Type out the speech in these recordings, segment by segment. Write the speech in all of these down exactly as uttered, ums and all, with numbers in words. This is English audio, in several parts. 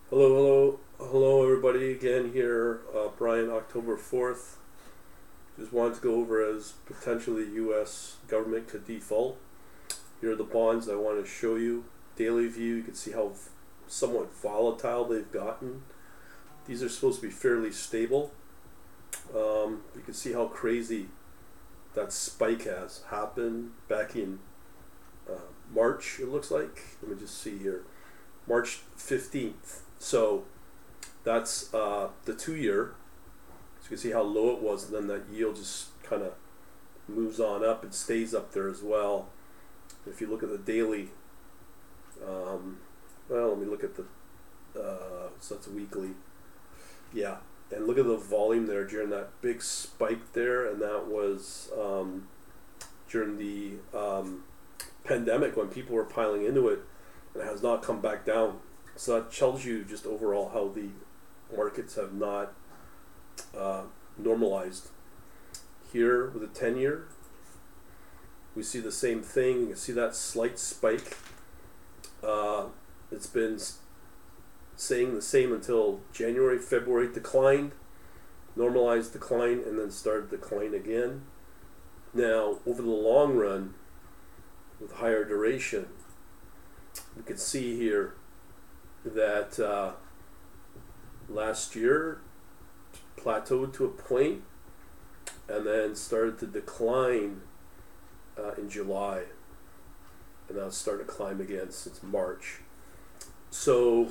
Hello, hello, hello, everybody. Again, here, uh, Brian, October fourth. Just wanted to go over as potentially U S government could default. Here are the bonds I want to show you. Daily view, you can see how v- somewhat volatile they've gotten. These are supposed to be fairly stable. Um, you can see how crazy that spike has happened back in uh, March, it looks like. Let me just see here. March fifteenth. So that's uh, the two year. So you can see how low it was, and then that yield just kind of moves on up and stays up there as well. If you look at the daily, um, well, let me look at the, uh, so that's weekly. Yeah, and look at the volume there during that big spike there, and that was um, during the um, pandemic when people were piling into it, and it has not come back down. So that tells you just overall how the markets have not uh, normalized. Here with a ten year, we see the same thing. You can see that slight spike. Uh, it's been saying the same until January, February, declined, normalized decline, and then started decline again. Now, over the long run, with higher duration, we can see here that uh, last year plateaued to a point and then started to decline uh, in July, and now it's started to climb again since March. So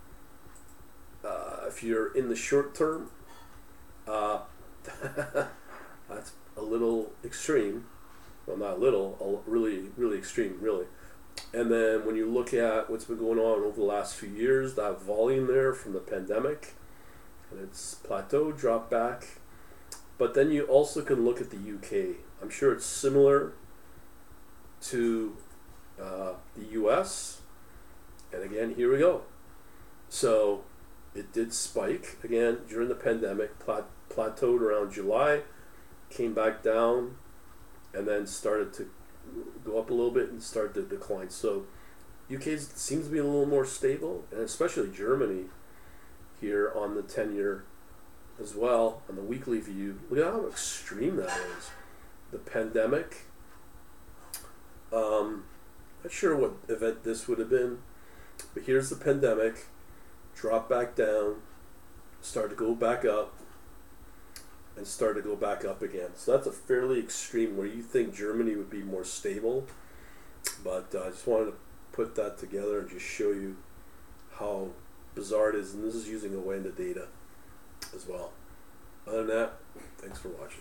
uh, if you're in the short term, uh, that's a little extreme. Well, not a little, a really, really extreme, really. And then when you look at what's been going on over the last few years, that volume there from the pandemic, and it's plateaued, dropped back. But then you also can look at the U K. I'm sure it's similar to uh, the U S. And again, here we go. So it did spike again during the pandemic, plat- plateaued around July, came back down, and then started to go up a little bit and start to decline. So U K seems to be a little more stable, and especially Germany here on the ten year as well, on the weekly view. Look at how extreme that is. The pandemic, um, not sure what event this would have been, but here's the pandemic, drop back down, start to go back up, and start to go back up again. So that's a fairly extreme where you think Germany would be more stable. But uh, I just wanted to put that together and just show you how bizarre it is. And this is using Awanda data as well. Other than that, thanks for watching.